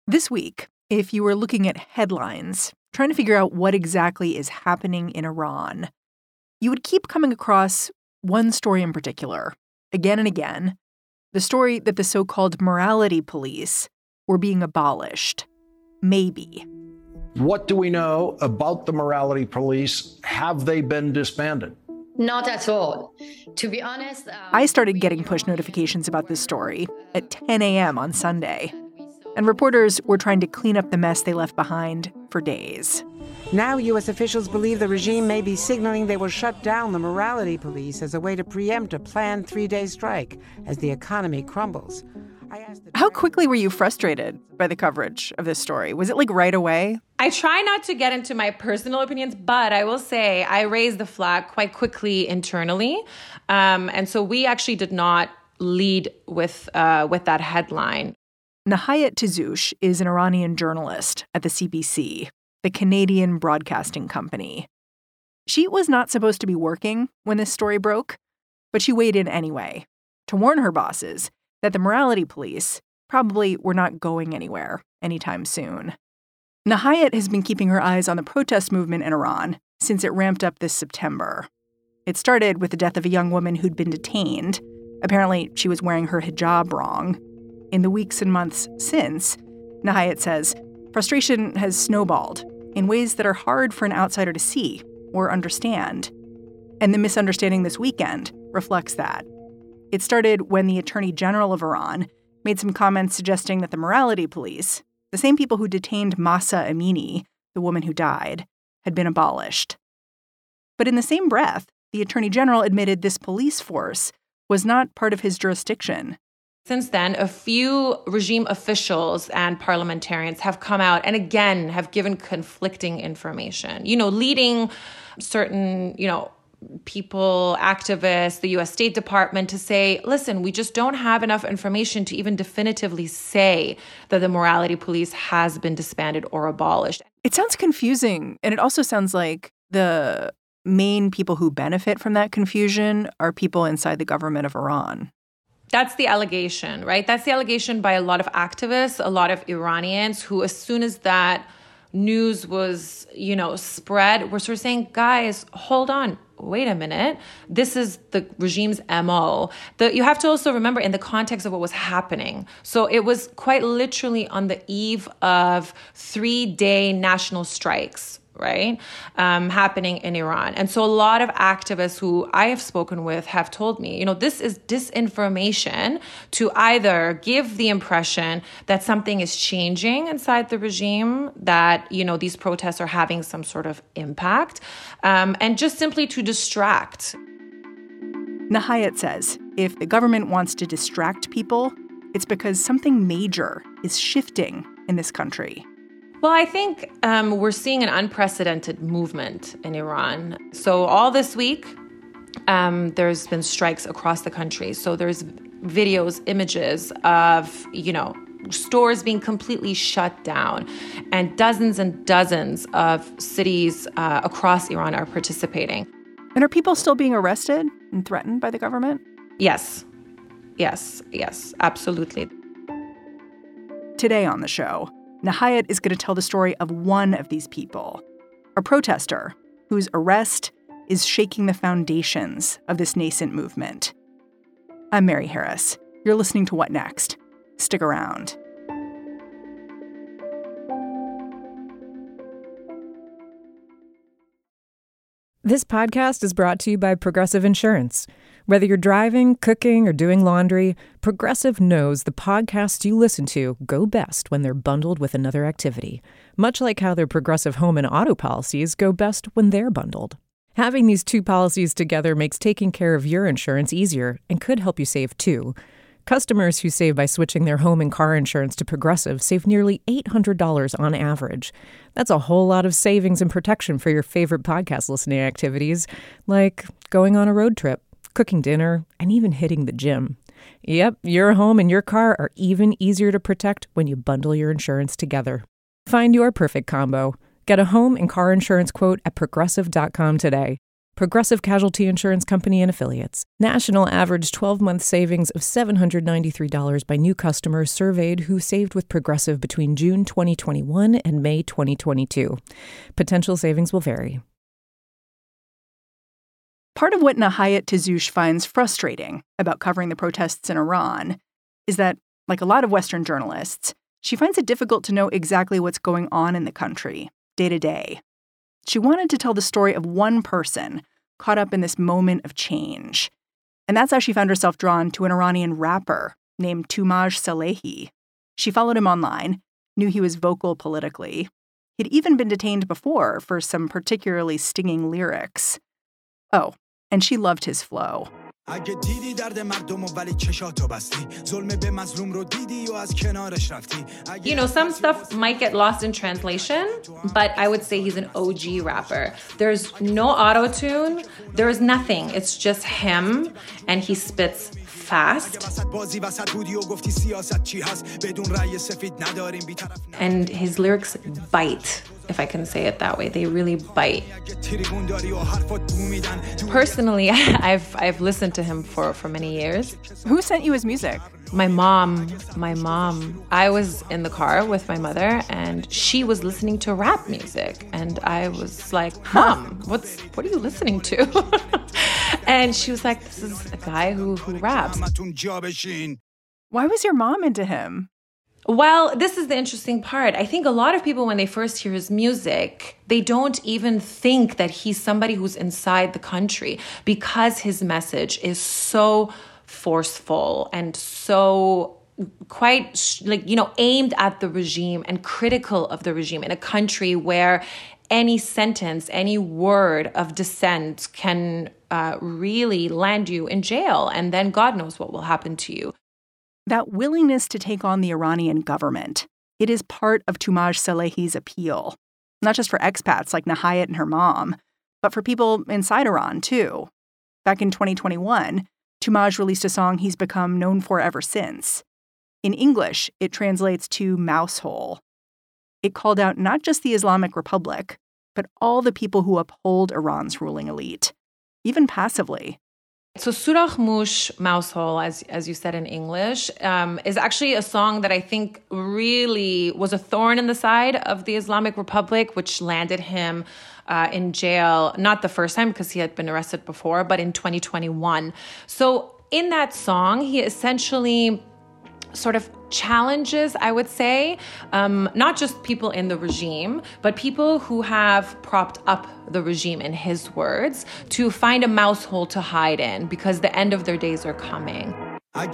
This week, if you were looking at headlines, trying to figure out what exactly is happening in Iran, you would keep coming across one story in particular, again and again, the story that the so-called morality police were being abolished. Maybe. What do we know about the morality police? Have they been disbanded? Not at all. To be honest, I started getting push notifications about this story at 10 a.m. on Sunday. And reporters were trying to clean up the mess they left behind for days. Now U.S. officials believe the regime may be signaling they will shut down the morality police as a way to preempt a planned 3-day strike as the economy crumbles. How quickly were you frustrated by the coverage of this story? Was it like right away? I try not to get into my personal opinions, but I will say I raised the flag quite quickly internally. And so we actually did not lead with that headline. Nahayat Tazoush is an Iranian journalist at the CBC, the Canadian Broadcasting Company. She was not supposed to be working when this story broke, but she weighed in anyway to warn her bosses that the morality police probably were not going anywhere anytime soon. Nahayat has been keeping her eyes on the protest movement in Iran since it ramped up this September. It started with the death of a young woman who'd been detained. Apparently, she was wearing her hijab wrong. In the weeks and months since, Nahayat says, frustration has snowballed in ways that are hard for an outsider to see or understand. And the misunderstanding this weekend reflects that. It started when the Attorney General of Iran made some comments suggesting that the morality police, the same people who detained Mahsa Amini, the woman who died, had been abolished. But in the same breath, the Attorney General admitted this police force was not part of his jurisdiction. Since then, a few regime officials and parliamentarians have come out and again have given conflicting information, leading certain, people, activists, the U.S. State Department to say, listen, we just don't have enough information to even definitively say that the morality police has been disbanded or abolished. It sounds confusing. And it also sounds like the main people who benefit from that confusion are people inside the government of Iran. That's the allegation, right? That's the allegation by a lot of activists, a lot of Iranians who, as soon as that news was, spread, were sort of saying, guys, hold on, wait a minute. This is the regime's MO. You have to also remember in the context of what was happening. So it was quite literally on the eve of 3-day national strikes, right, happening in Iran. And so a lot of activists who I have spoken with have told me, this is disinformation to either give the impression that something is changing inside the regime, that, these protests are having some sort of impact, and just simply to distract. Nahayat says if the government wants to distract people, it's because something major is shifting in this country. Well, I think we're seeing an unprecedented movement in Iran. So all this week, there's been strikes across the country. So there's videos, images of, stores being completely shut down. And dozens of cities across Iran are participating. And are people still being arrested and threatened by the government? Yes, absolutely. Today on the show, Nahayat is going to tell the story of one of these people, a protester whose arrest is shaking the foundations of this nascent movement. I'm Mary Harris. You're listening to What Next? Stick around. This podcast is brought to you by Progressive Insurance. Whether you're driving, cooking, or doing laundry, Progressive knows the podcasts you listen to go best when they're bundled with another activity, much like how their Progressive home and auto policies go best when they're bundled. Having these two policies together makes taking care of your insurance easier and could help you save, too. Customers who save by switching their home and car insurance to Progressive save nearly $800 on average. That's a whole lot of savings and protection for your favorite podcast listening activities, like going on a road trip, cooking dinner, and even hitting the gym. Yep, your home and your car are even easier to protect when you bundle your insurance together. Find your perfect combo. Get a home and car insurance quote at Progressive.com today. Progressive Casualty Insurance Company and Affiliates. National average 12-month savings of $793 by new customers surveyed who saved with Progressive between June 2021 and May 2022. Potential savings will vary. Part of what Nahayat Tazoush finds frustrating about covering the protests in Iran is that, like a lot of Western journalists, she finds it difficult to know exactly what's going on in the country, day to day. She wanted to tell the story of one person caught up in this moment of change. And that's how she found herself drawn to an Iranian rapper named Toomaj Salehi. She followed him online, knew he was vocal politically. He'd even been detained before for some particularly stinging lyrics. Oh, and she loved his flow. You know, some stuff might get lost in translation, but I would say he's an OG rapper. There's no auto-tune. There's nothing. It's just him, and he spits fast. And his lyrics bite, if I can say it that way. They really bite. Personally, I've listened to him for many years. Who sent you his music? My mom. I was in the car with my mother, and she was listening to rap music. And I was like, Mom, what are you listening to? And she was like, this is a guy who raps. Why was your mom into him? Well, this is the interesting part. I think a lot of people, when they first hear his music, they don't even think that he's somebody who's inside the country, because his message is so forceful and so quite aimed at the regime and critical of the regime in a country where any sentence, any word of dissent can really land you in jail. And then God knows what will happen to you. That willingness to take on the Iranian government, it is part of Toomaj Salehi's appeal. Not just for expats like Nahayat and her mom, but for people inside Iran, too. Back in 2021, Toomaj released a song he's become known for ever since. In English, it translates to mousehole. It called out not just the Islamic Republic, but all the people who uphold Iran's ruling elite, even passively. So Surah Mush, Mousehole, as you said in English, is actually a song that I think really was a thorn in the side of the Islamic Republic, which landed him in jail, not the first time because he had been arrested before, but in 2021. So in that song, he essentially sort of challenges, I would say, not just people in the regime, but people who have propped up the regime, in his words, to find a mouse hole to hide in because the end of their days are coming. Like,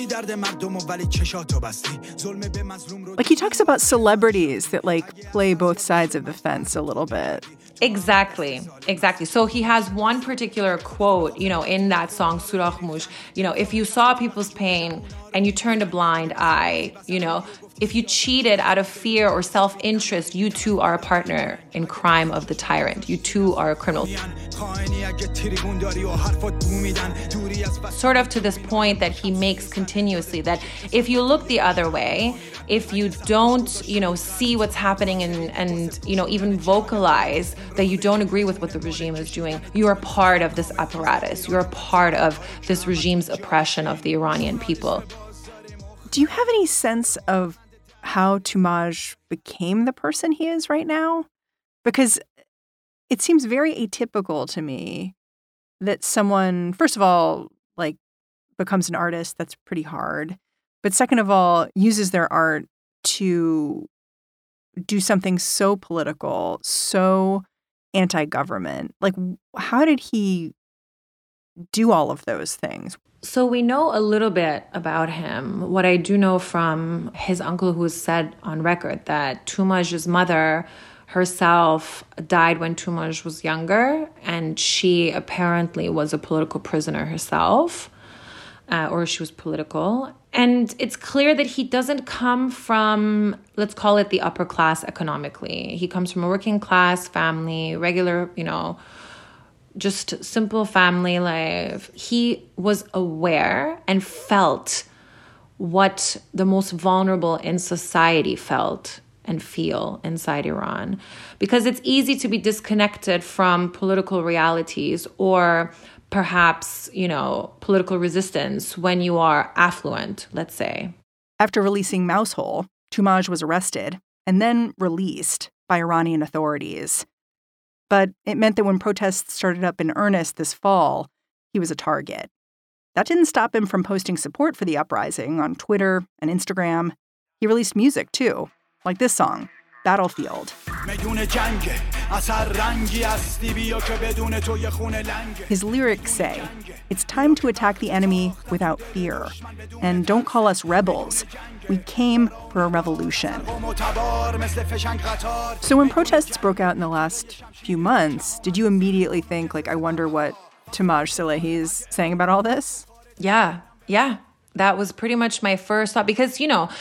he talks about celebrities that, play both sides of the fence a little bit. Exactly. So he has one particular quote, in that song, Surah Mush, if you saw people's pain and you turned a blind eye, if you cheated out of fear or self-interest, you too are a partner in crime of the tyrant. You too are a criminal. Sort of to this point that he makes continuously, that if you look the other way, if you don't, see what's happening and even vocalize that you don't agree with what the regime is doing, you are part of this apparatus. You're a part of this regime's oppression of the Iranian people. Do you have any sense of how Toomaj became the person he is right now? Because it seems very atypical to me that someone, first of all, becomes an artist. That's pretty hard. But second of all, uses their art to do something so political, so anti-government. How did he do all of those things? So we know a little bit about him. What I do know from his uncle, who has said on record that Toomaj's mother herself died when Toomaj was younger, and she apparently was a political prisoner herself, or she was political. And it's clear that he doesn't come from, let's call it the upper class economically. He comes from a working class family, regular, just simple family life. He was aware and felt what the most vulnerable in society felt and feel inside Iran. Because it's easy to be disconnected from political realities or perhaps, political resistance when you are affluent, let's say. After releasing Mousehole, Toomaj was arrested and then released by Iranian authorities. But it meant that when protests started up in earnest this fall, he was a target. That didn't stop him from posting support for the uprising on Twitter and Instagram. He released music, too, like this song, Battlefield. His lyrics say, "It's time to attack the enemy without fear. And don't call us rebels. We came for a revolution." So when protests broke out in the last few months, did you immediately think, I wonder what Toomaj Salehi is saying about all this? Yeah. That was pretty much my first thought because,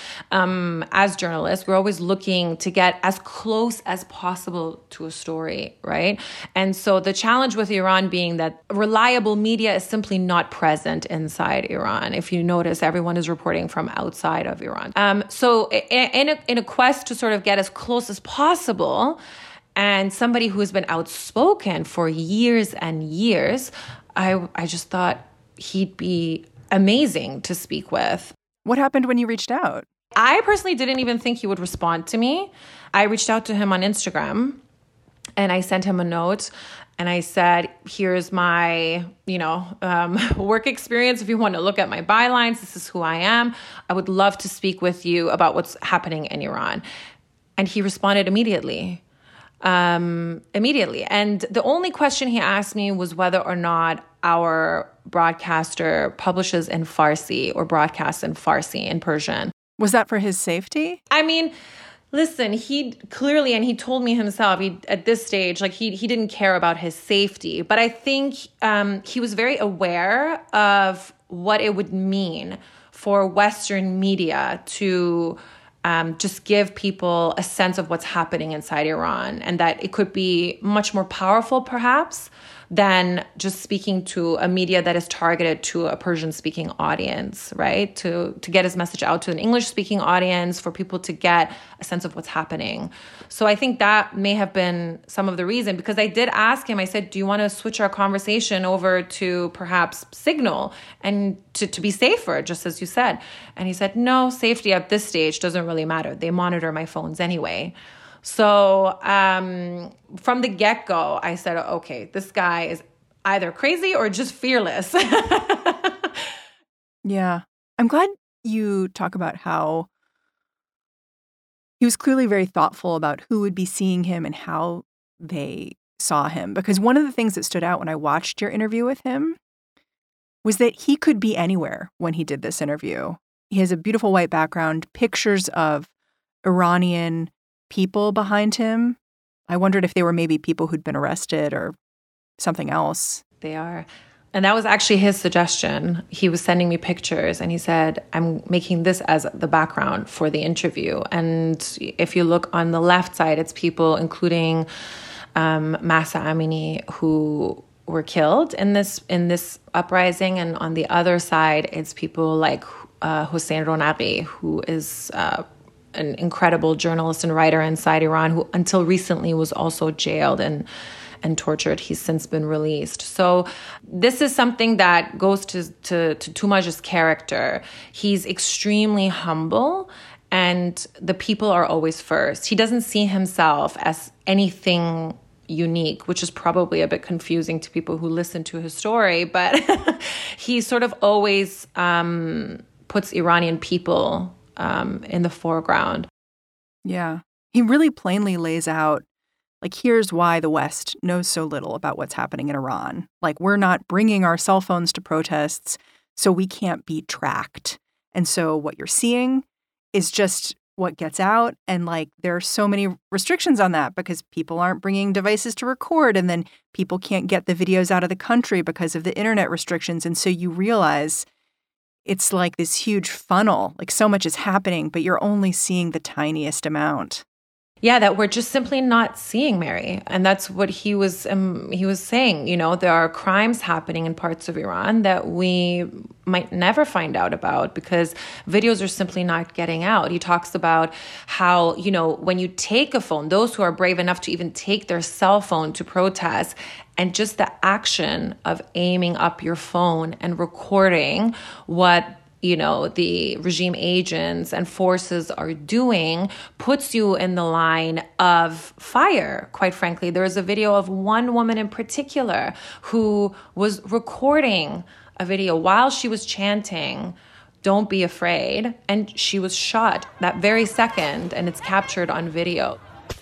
as journalists, we're always looking to get as close as possible to a story, right? And so the challenge with Iran being that reliable media is simply not present inside Iran. If you notice, everyone is reporting from outside of Iran. So in a quest to sort of get as close as possible, and somebody who's been outspoken for years and years, I just thought he'd be amazing to speak with. What happened when you reached out? I personally didn't even think he would respond to me. I reached out to him on Instagram and I sent him a note and I said, here's my, work experience. If you want to look at my bylines, this is who I am. I would love to speak with you about what's happening in Iran. And he responded immediately. And the only question he asked me was whether or not our broadcaster publishes in Farsi or broadcasts in Farsi, in Persian. Was that for his safety? I mean, listen, he clearly, and he told me himself, at this stage, he didn't care about his safety. But I think he was very aware of what it would mean for Western media to just give people a sense of what's happening inside Iran, and that it could be much more powerful, perhaps, than just speaking to a media that is targeted to a Persian-speaking audience, right? To get his message out to an English-speaking audience, for people to get a sense of what's happening. So I think that may have been some of the reason, because I did ask him, I said, do you want to switch our conversation over to perhaps Signal and to be safer, just as you said? And he said, no, safety at this stage doesn't really matter. They monitor my phones anyway. So from the get-go, I said, okay, this guy is either crazy or just fearless. Yeah. I'm glad you talk about how he was clearly very thoughtful about who would be seeing him and how they saw him. Because one of the things that stood out when I watched your interview with him was that he could be anywhere when he did this interview. He has a beautiful white background, pictures of Iranian people behind him. I wondered if they were maybe people who'd been arrested or something else. They are. And that was actually his suggestion. He was sending me pictures and he said, I'm making this as the background for the interview. And if you look on the left side, it's people including Mahsa Amini, who were killed in this uprising. And on the other side, it's people like Hossein Ronaqi, who is an incredible journalist and writer inside Iran, who until recently was also jailed and tortured. He's since been released. So this is something that goes to Toomaj's character. He's extremely humble, and the people are always first. He doesn't see himself as anything unique, which is probably a bit confusing to people who listen to his story, but he sort of always puts Iranian people in the foreground. Yeah. He really plainly lays out, here's why the West knows so little about what's happening in Iran. We're not bringing our cell phones to protests, so we can't be tracked. And so what you're seeing is just what gets out. And there are so many restrictions on that because people aren't bringing devices to record, and then people can't get the videos out of the country because of the internet restrictions. And so you realize it's like this huge funnel, so much is happening, but you're only seeing the tiniest amount. Yeah, that we're just simply not seeing, Mary. And that's what he was saying. You know, there are crimes happening in parts of Iran that we might never find out about because videos are simply not getting out. He talks about how, you know, when you take a phone, those who are brave enough to even take their cell phone to protest, and just the action of aiming up your phone and recording what, you know, the regime agents and forces are doing puts you in the line of fire, quite frankly. There is a video of one woman in particular who was recording a video while she was chanting, "Don't be afraid," and she was shot that very second, and it's captured on video.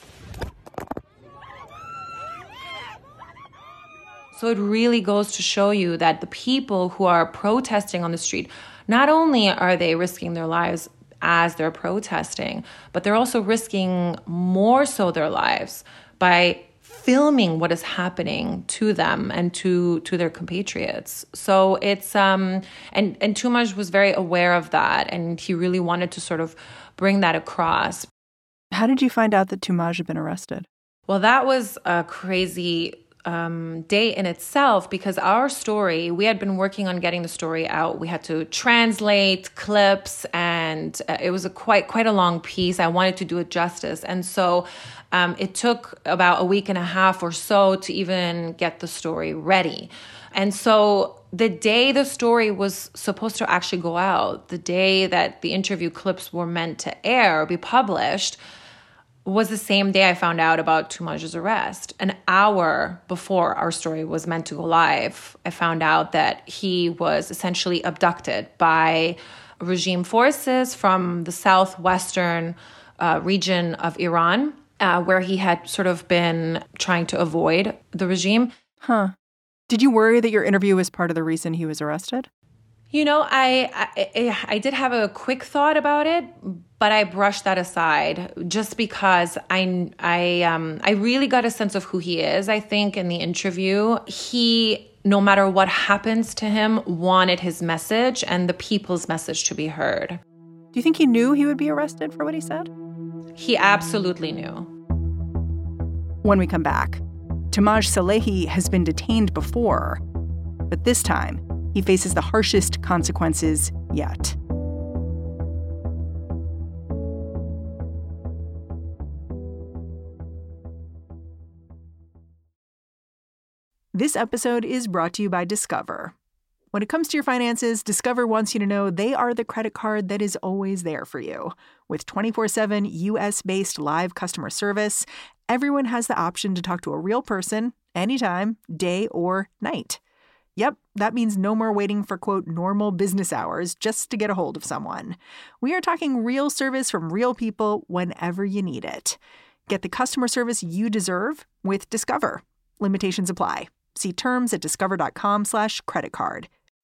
So it really goes to show you that the people who are protesting on the street, not only are they risking their lives as they're protesting, but they're also risking more so their lives by filming what is happening to them and to their compatriots. So it's and Toomaj was very aware of that, and he really wanted to sort of bring that across. How did you find out that Toomaj had been arrested? Well, that was a crazy day in itself, because our story, we had been working on getting the story out. We had to translate clips, and it was quite a long piece. I wanted to do it justice. And so it took about a week and a half or so to even get the story ready. And so the day the story was supposed to actually go out, the day that the interview clips were meant to air or be published, was the same day I found out about Toomaj's arrest. An hour before our story was meant to go live, I found out that he was essentially abducted by regime forces from the southwestern region of Iran, where he had sort of been trying to avoid the regime. Huh. Did you worry that your interview was part of the reason he was arrested? You know, I did have a quick thought about it, but I brushed that aside just because I really got a sense of who he is. I think in the interview, he, no matter what happens to him, wanted his message and the people's message to be heard. Do you think he knew he would be arrested for what he said? He absolutely knew. When we come back, Toomaj Salehi has been detained before, but this time, he faces the harshest consequences yet. This episode is brought to you by Discover. When it comes to your finances, Discover wants you to know they are the credit card that is always there for you. With 24/7 U.S.-based live customer service, everyone has the option to talk to a real person anytime, day or night. Yep, that means no more waiting for, quote, normal business hours just to get a hold of someone. We are talking real service from real people whenever you need it. Get the customer service you deserve with Discover. Limitations apply. See terms at discover.com/creditcard.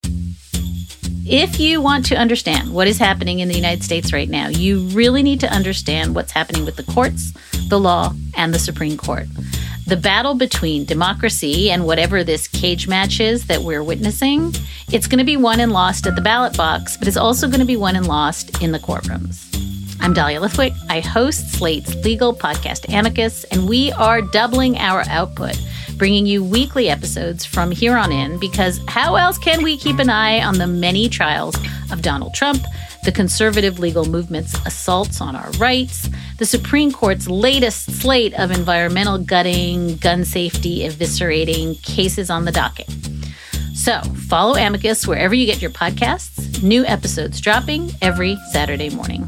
If you want to understand what is happening in the United States right now, you really need to understand what's happening with the courts, the law, and the Supreme Court. The battle between democracy and whatever this cage match is that we're witnessing, it's going to be won and lost at the ballot box, but it's also going to be won and lost in the courtrooms. I'm Dahlia Lithwick. I host Slate's legal podcast Amicus, and we are doubling our output, bringing you weekly episodes from here on in, because how else can we keep an eye on the many trials of Donald Trump, the conservative legal movement's assaults on our rights, the Supreme Court's latest slate of environmental gutting, gun safety eviscerating cases on the docket. So follow Amicus wherever you get your podcasts. New episodes dropping every Saturday morning.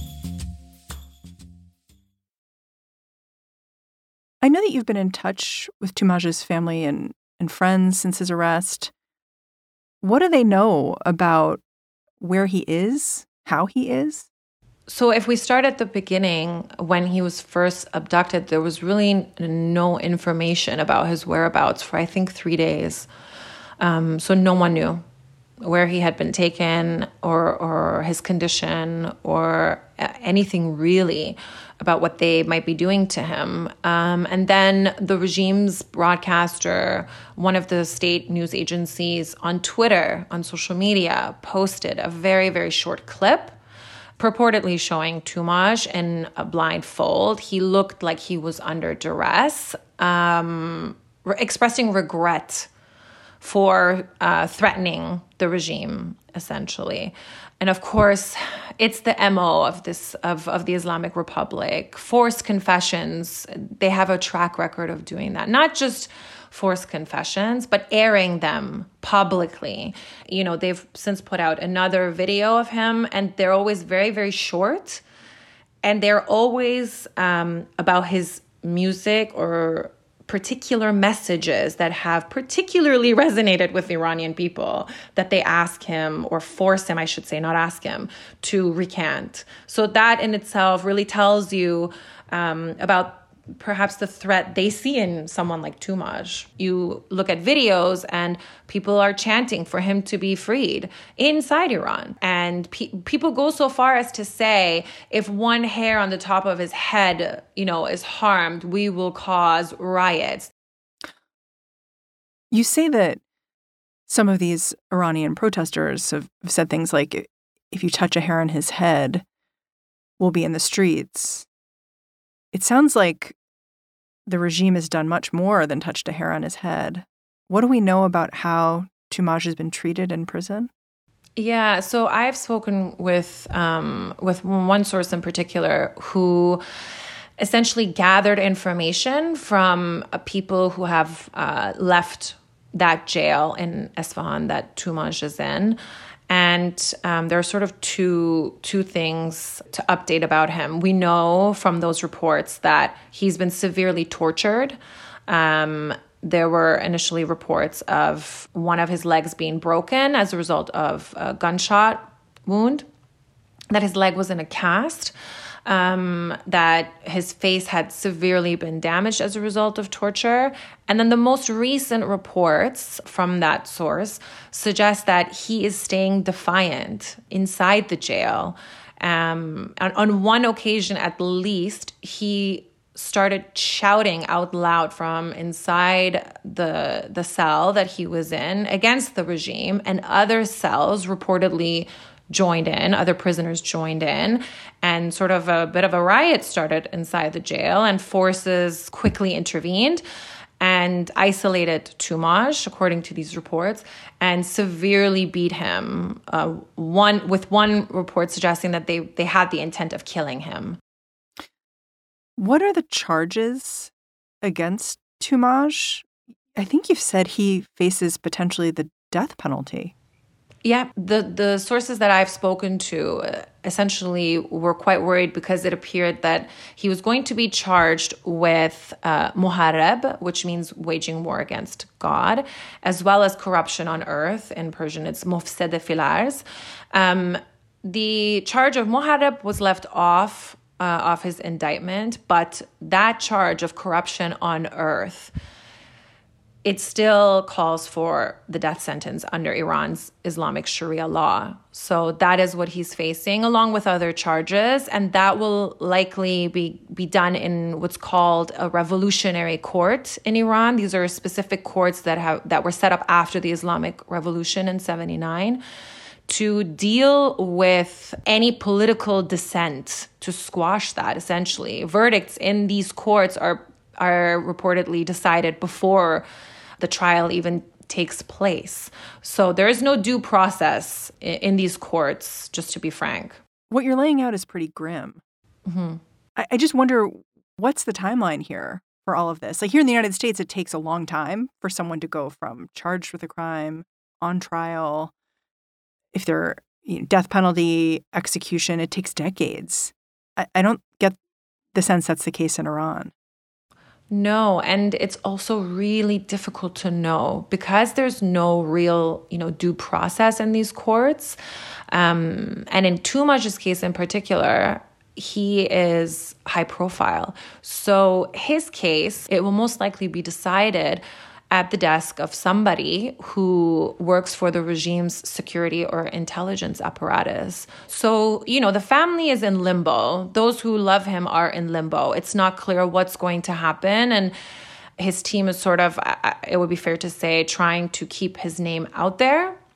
I know that you've been in touch with Toomaj's family and friends since his arrest. What do they know about where he is, how he is? So if we start at the beginning, when he was first abducted, there was really no information about his whereabouts for, I think, 3 days. So no one knew where he had been taken or his condition or anything really about what they might be doing to him. And then the regime's broadcaster, one of the state news agencies on Twitter, on social media, posted a very, very short clip purportedly showing Toomash in a blindfold. He looked like he was under duress, expressing regret for threatening the regime, essentially. And of course, it's the MO of the Islamic Republic. Forced confessions, they have a track record of doing that. Not just forced confessions, but airing them publicly. You know, they've since put out another video of him, and they're always very, very short. And they're always about his music or particular messages that have particularly resonated with Iranian people that they ask him, or force him, I should say, not ask him, to recant. So that in itself really tells you about perhaps the threat they see in someone like Toomash. You look at videos and people are chanting for him to be freed inside Iran. And people go so far as to say, if one hair on the top of his head, is harmed, we will cause riots. You say that some of these Iranian protesters have said things like, if you touch a hair on his head, we'll be in the streets. It sounds like the regime has done much more than touched a hair on his head. What do we know about how Toomash has been treated in prison? Yeah, so I've spoken with one source in particular who essentially gathered information from people who have left that jail in Esfahan that Toomash is in. And there are sort of two things to update about him. We know from those reports that he's been severely tortured. There were initially reports of one of his legs being broken as a result of a gunshot wound, that his leg was in a cast, that his face had severely been damaged as a result of torture. And then the most recent reports from that source suggest that he is staying defiant inside the jail. On one occasion, at least, he started shouting out loud from inside the cell that he was in against the regime, and other cells reportedly joined in, other prisoners joined in, and sort of a bit of a riot started inside the jail, and forces quickly intervened and isolated Toomash, according to these reports, and severely beat him, one report suggesting that they had the intent of killing him. What are the charges against Toomash? I think you've said he faces potentially the death penalty. Yeah, the sources that I've spoken to essentially were quite worried because it appeared that he was going to be charged with muhareb, which means waging war against God, as well as corruption on earth. In Persian, it's mufsed fil arz. The charge of muhareb was left off his indictment, but that charge of corruption on earth, it still calls for the death sentence under Iran's Islamic Sharia law. So that is what he's facing, along with other charges. And that will likely be done in what's called a revolutionary court in Iran. These are specific courts that were set up after the Islamic Revolution in 1979 to deal with any political dissent, to squash that, essentially. Verdicts in these courts are reportedly decided before the trial even takes place. So there is no due process in these courts, just to be frank. What you're laying out is pretty grim. Mm-hmm. I just wonder, what's the timeline here for all of this? Like here in the United States, it takes a long time for someone to go from charged with a crime, on trial. If they're death penalty, execution, it takes decades. I don't get the sense that's the case in Iran. No, and it's also really difficult to know because there's no real, due process in these courts. And in Toomash's case in particular, he is high profile. So his case, it will most likely be decided at the desk of somebody who works for the regime's security or intelligence apparatus. So, the family is in limbo. Those who love him are in limbo. It's not clear what's going to happen. And his team is sort of, it would be fair to say, trying to keep his name out there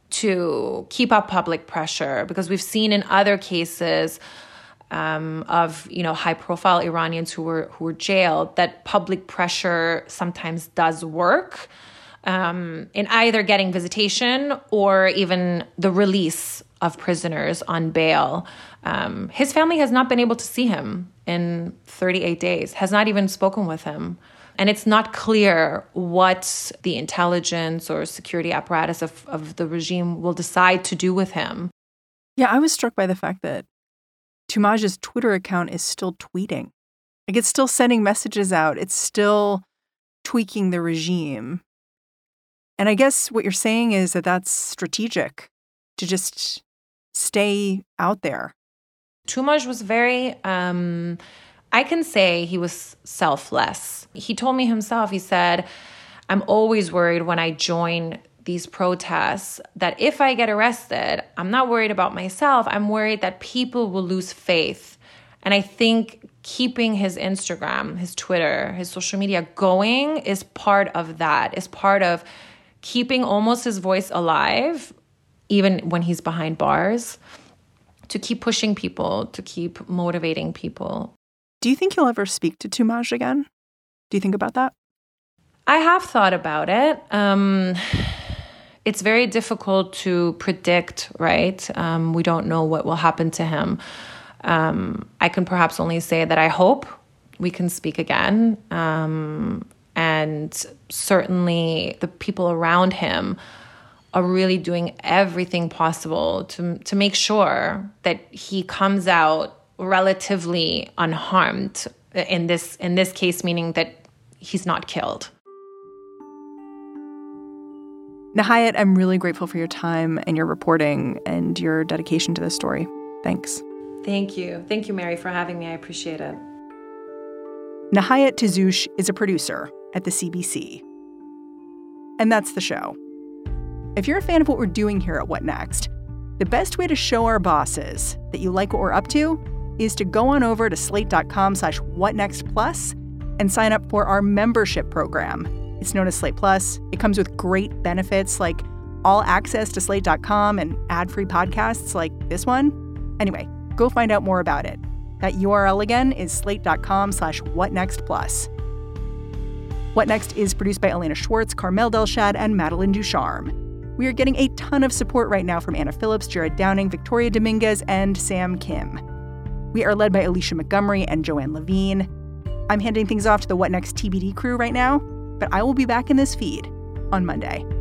to keep up public pressure, because we've seen in other cases of high-profile Iranians who were jailed that public pressure sometimes does work in either getting visitation or even the release of prisoners on bail. His family has not been able to see him in 38 days, has not even spoken with him. And it's not clear what the intelligence or security apparatus of the regime will decide to do with him. Yeah, I was struck by the fact that Toomaj's Twitter account is still tweeting. Like, it's still sending messages out. It's still tweaking the regime. And I guess what you're saying is that that's strategic, to just stay out there. Toomaj was very, I can say he was selfless. He told me himself, he said, I'm always worried when I join these protests that if I get arrested, I'm not worried about myself. I'm worried that people will lose faith. And I think keeping his Instagram, his Twitter, his social media going is part of that, is part of keeping almost his voice alive, even when he's behind bars, to keep pushing people, to keep motivating people. Do you think you'll ever speak to Toomaj again? Do you think about that? I have thought about it. It's very difficult to predict, right? We don't know what will happen to him. I can perhaps only say that I hope we can speak again. And certainly the people around him are really doing everything possible to make sure that he comes out relatively unharmed in this case, meaning that he's not killed. Nahayat, I'm really grateful for your time and your reporting and your dedication to this story. Thanks. Thank you. Thank you, Mary, for having me. I appreciate it. Nahayat Tazoush is a producer at the CBC. And that's the show. If you're a fan of what we're doing here at What Next, the best way to show our bosses that you like what we're up to is to go on over to slate.com/whatnextplus and sign up for our membership program. It's known as Slate Plus. It comes with great benefits like all access to slate.com and ad-free podcasts like this one. Anyway, go find out more about it. That URL again is slate.com/whatnextplus. What Next is produced by Elena Schwartz, Carmel Delshad, and Madeline Ducharme. We are getting a ton of support right now from Anna Phillips, Jared Downing, Victoria Dominguez, and Sam Kim. We are led by Alicia Montgomery and Joanne Levine. I'm handing things off to the What Next TBD crew right now, but I will be back in this feed on Monday.